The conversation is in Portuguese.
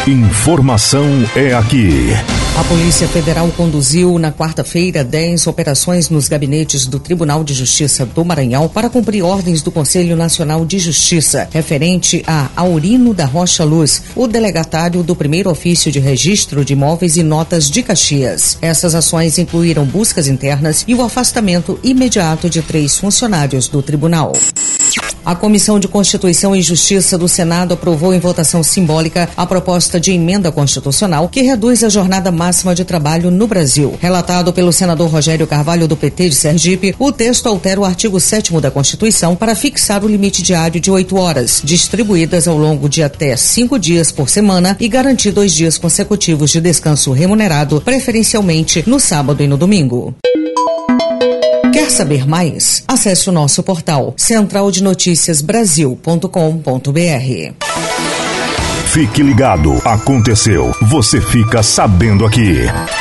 Informação é aqui. A Polícia Federal conduziu na quarta-feira 10 operações nos gabinetes do Tribunal de Justiça do Maranhão para cumprir ordens do Conselho Nacional de Justiça, referente a Aurino da Rocha Luz, o delegatário do primeiro ofício de registro de imóveis e notas de Caxias. Essas ações incluíram buscas internas e o afastamento imediato de 3 funcionários do tribunal. A Comissão de Constituição e Justiça do Senado aprovou em votação simbólica a proposta de emenda constitucional que reduz a jornada máxima de trabalho no Brasil. Relatado pelo senador Rogério Carvalho, do PT de Sergipe, o texto altera o artigo 7º da Constituição para fixar o limite diário de 8 horas, distribuídas ao longo de até 5 dias por semana e garantir 2 dias consecutivos de descanso remunerado, preferencialmente no sábado e no domingo. Quer saber mais? Acesse o nosso portal centraldenoticiasbrasil.com.br. Fique ligado, aconteceu, você fica sabendo aqui.